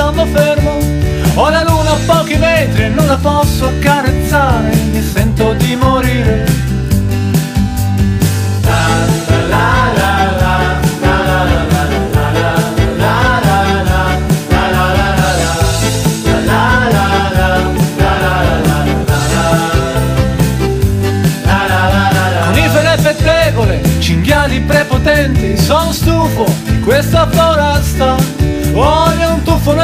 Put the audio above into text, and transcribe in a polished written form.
restando fermo. Ho la luna a pochi metri e non la posso accarezzare, mi sento di morire. Conifere pettegole, cinghiali prepotenti, sono stufo di questa foresta.